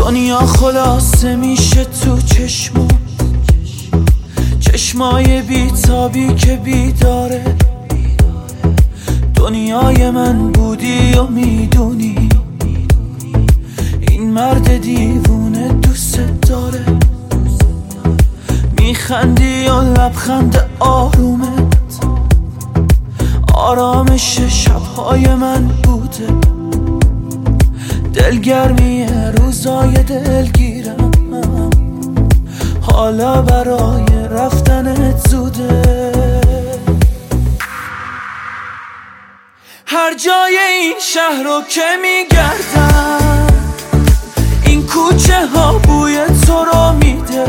دنیا خلاصه میشه تو چشمای بیتابی که بیداره. دنیای من بودی و میدونی این مرد دیوونه دوست داره. میخندی و لبخند آرومت آرامش شبهای من بوده. دلگرمی روزای دلگیرم حالا برای رفتنت زوده. هر جای این شهر رو که میگردم این کوچه ها بوی تو رو میده.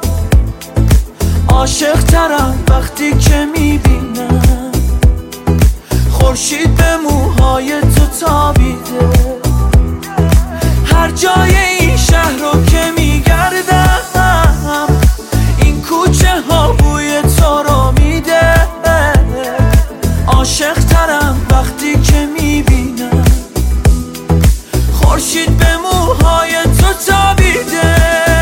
عاشق ترم وقتی که میبینم خورشید به موهای تو تابیده. هر جای این شهر رو که میگردم این کوچه ها بوی تو رو میده. عاشق ترم وقتی که میبینم خورشید به موهای تو تابیده.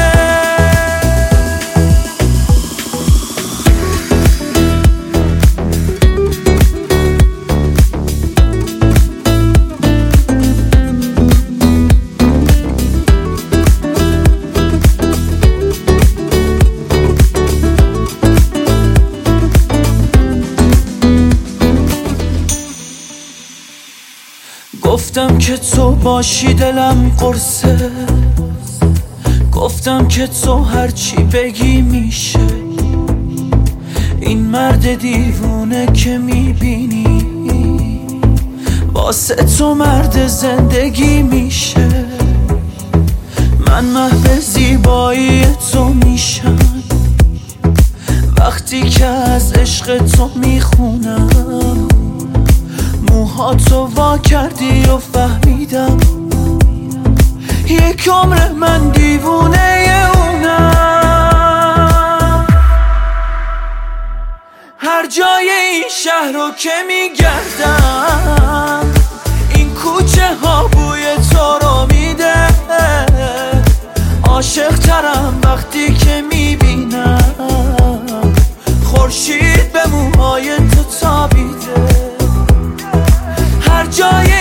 گفتم که تو باشی دلم قرصه. گفتم که تو هرچی بگی میشه. این مرد دیوونه که میبینی واسه تو مرد زندگی میشه. من محو زیبایی تو میشم وقتی که از عشق تو میخونم. موهاتو وا کردی و فهمیدم یک عمر من دیوونه اونم. هر جای این شهر رو که میگردم این کوچه ها بوی تو رو میده. عاشق ترم وقتی که میبینم خورشید به موهای تو تابیده. هر جای